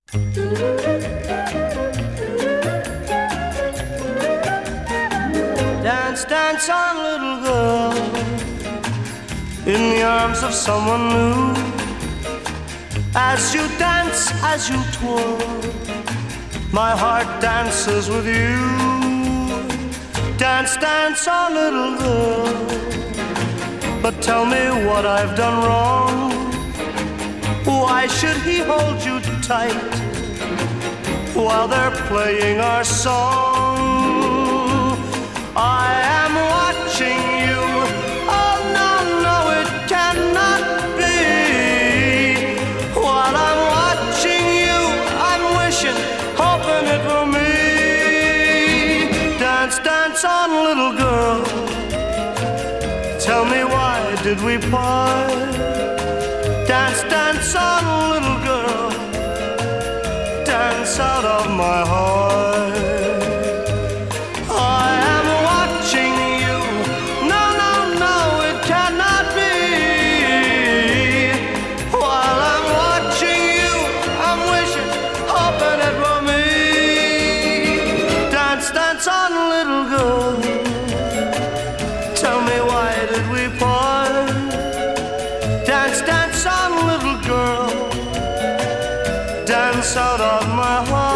Dance, dance on, little girl, in the arms of someone new. As you dance, as you twirl, my heart dances with you. Dance, dance on, little girl, but tell me what I've done wrong. Why should he hold you tight while they're playing our song? I am watching you. Oh no, no, it cannot be. While I'm watching you, I'm wishing, hoping it were me. Dance, dance on, little girl, tell me why did we part? Dance, dance on, little girl, dance out of my heart. I am watching you. No, no, no, it cannot be. While I'm watching you, I'm wishing, hoping it were me. Dance, dance on, little girl, tell me why did we part? Dance, dance on, little girl, dance out of my heart.